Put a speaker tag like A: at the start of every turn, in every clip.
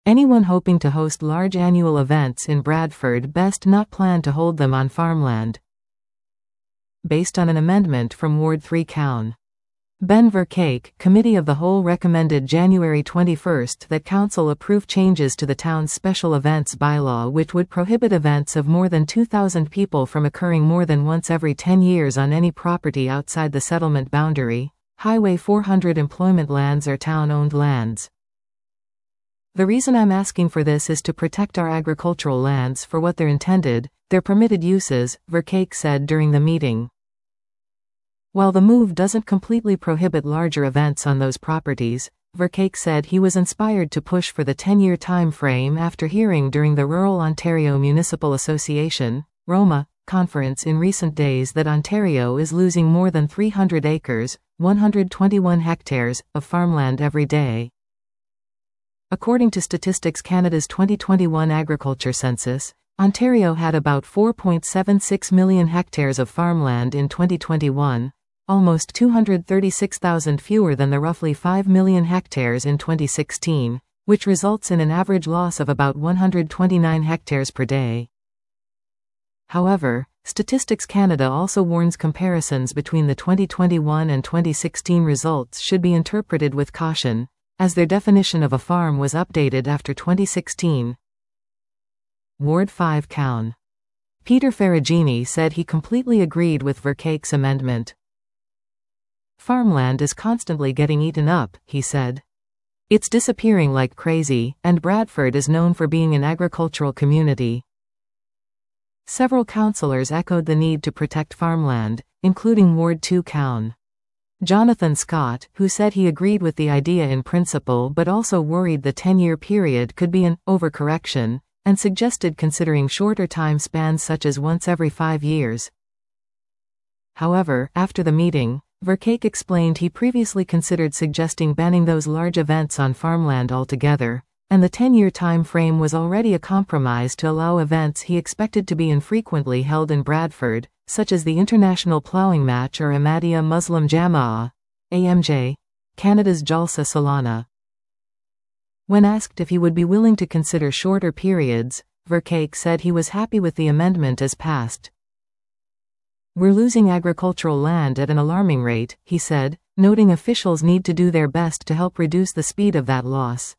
A: Anyone hoping to host large annual events in Bradford best not plan to hold them on farmland. Based on an amendment from Ward 3 Cown. Ben Verkake, Committee of the Whole recommended January 21 that Council approve changes to the town's special events bylaw which would prohibit events of more than 2,000 people from occurring more than once every 10 years on any property outside the settlement boundary. Highway 400 employment lands are town-owned lands. The reason I'm asking for this is to protect our agricultural lands for what they're intended, their permitted uses, Verkake said during the meeting. While the move doesn't completely prohibit larger events on those properties, Verkake said he was inspired to push for the 10-year time frame after hearing during the Rural Ontario Municipal Association (ROMA) conference in recent days that Ontario is losing more than 300 acres, 121 hectares, of farmland every day. According to Statistics Canada's 2021 agriculture census, Ontario had about 4.76 million hectares of farmland in 2021, almost 236,000 fewer than the roughly 5 million hectares in 2016, which results in an average loss of about 129 hectares per day. However, Statistics Canada also warns comparisons between the 2021 and 2016 results should be interpreted with caution, as their definition of a farm was updated after 2016. Ward 5 Cown. Peter Ferragini said he completely agreed with Verkake's amendment. Farmland is constantly getting eaten up, he said. It's disappearing like crazy, and Bradford is known for being an agricultural community. Several councillors echoed the need to protect farmland, including Ward 2 Cown. Jonathan Scott, who said he agreed with the idea in principle but also worried the 10-year period could be an overcorrection, and suggested considering shorter time spans such as once every 5 years. However, after the meeting, Verkake explained he previously considered suggesting banning those large events on farmland altogether, and the 10-year time frame was already a compromise to allow events he expected to be infrequently held in Bradford, such as the International Ploughing Match or Ahmadiyya Muslim Jama'ah, AMJ, Canada's Jalsa Salana. When asked if he would be willing to consider shorter periods, Verkake said he was happy with the amendment as passed. We're losing agricultural land at an alarming rate, he said, noting officials need to do their best to help reduce the speed of that loss.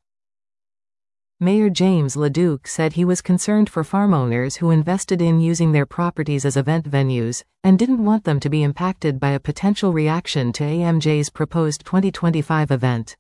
A: Mayor James LeDuc said he was concerned for farm owners who invested in using their properties as event venues, and didn't want them to be impacted by a potential reaction to AMJ's proposed 2025 event.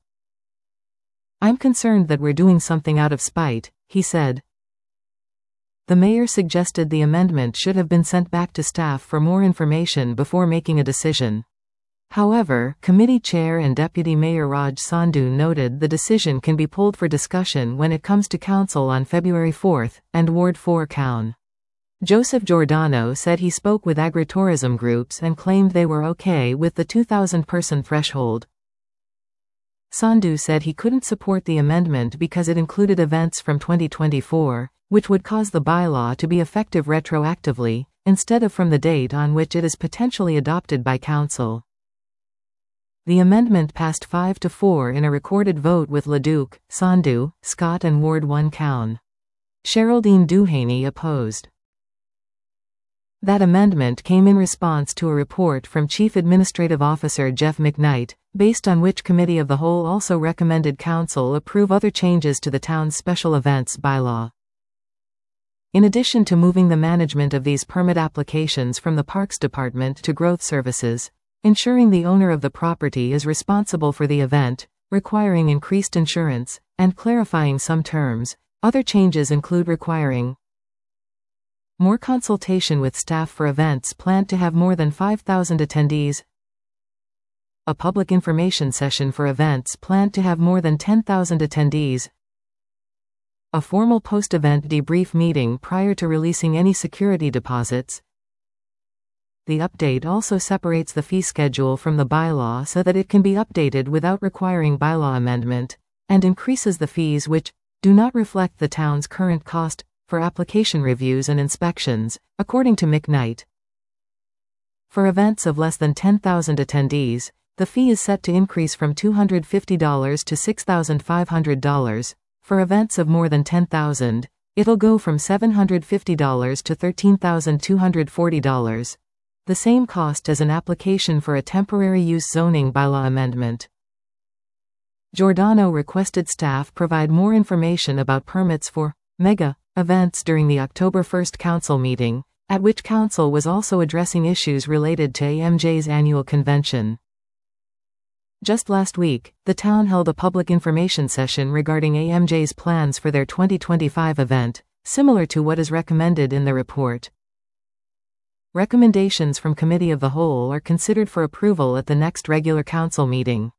A: I'm concerned that we're doing something out of spite, he said. The mayor suggested the amendment should have been sent back to staff for more information before making a decision. However, committee chair and deputy mayor Raj Sandhu noted the decision can be pulled for discussion when it comes to council on February 4, and Ward 4 Cown. Joseph Giordano said he spoke with agritourism groups and claimed they were okay with the 2,000-person threshold. Sandhu said he couldn't support the amendment because it included events from 2024, which would cause the bylaw to be effective retroactively, instead of from the date on which it is potentially adopted by council. The amendment passed 5-4 in a recorded vote with LeDuc, Sandhu, Scott and Ward 1 Cown. Sheraldine Duhaney opposed. That amendment came in response to a report from Chief Administrative Officer Jeff McKnight, based on which Committee of the Whole also recommended Council approve other changes to the town's special events bylaw. In addition to moving the management of these permit applications from the Parks Department to Growth Services, ensuring the owner of the property is responsible for the event, requiring increased insurance, and clarifying some terms, other changes include requiring more consultation with staff for events planned to have more than 5,000 attendees, a public information session for events planned to have more than 10,000 attendees, a formal post-event debrief meeting prior to releasing any security deposits. The update also separates the fee schedule from the bylaw so that it can be updated without requiring bylaw amendment, and increases the fees which do not reflect the town's current cost for application reviews and inspections, according to McKnight. For events of less than 10,000 attendees, the fee is set to increase from $250 to $6,500. For events of more than 10,000, it'll go from $750 to $13,240. The same cost as an application for a temporary use zoning bylaw amendment. Giordano requested staff provide more information about permits for mega events during the October 1 council meeting, at which council was also addressing issues related to AMJ's annual convention. Just last week, the town held a public information session regarding AMJ's plans for their 2025 event, similar to what is recommended in the report. Recommendations from Committee of the Whole are considered for approval at the next regular council meeting.